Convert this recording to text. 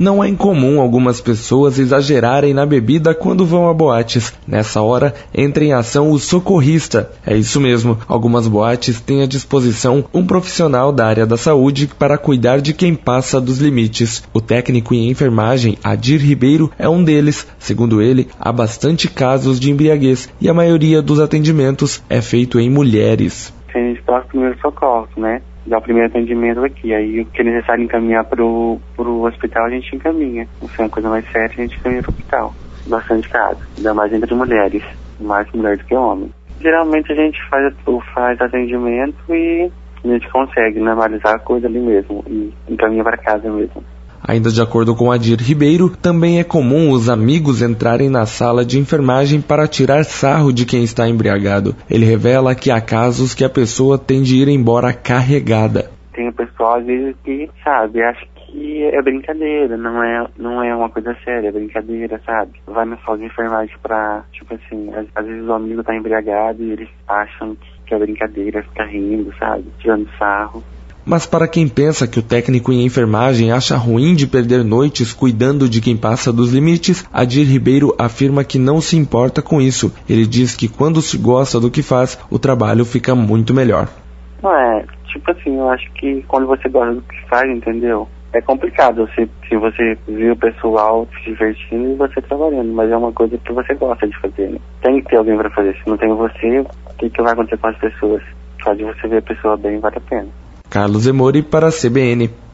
Não é incomum algumas pessoas exagerarem na bebida quando vão a boates. Nessa hora, entra em ação o socorrista. É isso mesmo, algumas boates têm à disposição um profissional da área da saúde para cuidar de quem passa dos limites. O técnico em enfermagem, Adir Ribeiro, é um deles. Segundo ele, há bastante casos de embriaguez e a maioria dos atendimentos é feito em mulheres. A gente faz primeiro socorro, né? Dá o primeiro atendimento aqui. Aí o que é necessário encaminhar pro hospital a gente encaminha. Se é uma coisa mais séria, a gente encaminha pro hospital. Bastante caso. Ainda mais entre mulheres. Mais mulher do que homem. Geralmente a gente faz atendimento e a gente consegue normalizar a coisa ali mesmo. E encaminha para casa mesmo. Ainda de acordo com Adir Ribeiro, também é comum os amigos entrarem na sala de enfermagem para tirar sarro de quem está embriagado. Ele revela que há casos que a pessoa tem de ir embora carregada. Tem o pessoal às vezes que, sabe, acha que é brincadeira, não é uma coisa séria, é brincadeira, sabe? Vai na sala de enfermagem pra, tipo assim, às vezes o amigo tá embriagado e eles acham que é brincadeira, fica rindo, sabe? Tirando sarro. Mas para quem pensa que o técnico em enfermagem acha ruim de perder noites cuidando de quem passa dos limites, Adir Ribeiro afirma que não se importa com isso. Ele diz que quando se gosta do que faz, o trabalho fica muito melhor. Não é, tipo assim, eu acho que quando você gosta do que faz, entendeu? É complicado se você vê o pessoal se divertindo e você trabalhando, mas é uma coisa que você gosta de fazer, né? Tem que ter alguém para fazer. Se não tem você, o que vai acontecer com as pessoas? Só de você ver a pessoa bem, vale a pena. Carlos Emori para a CBN.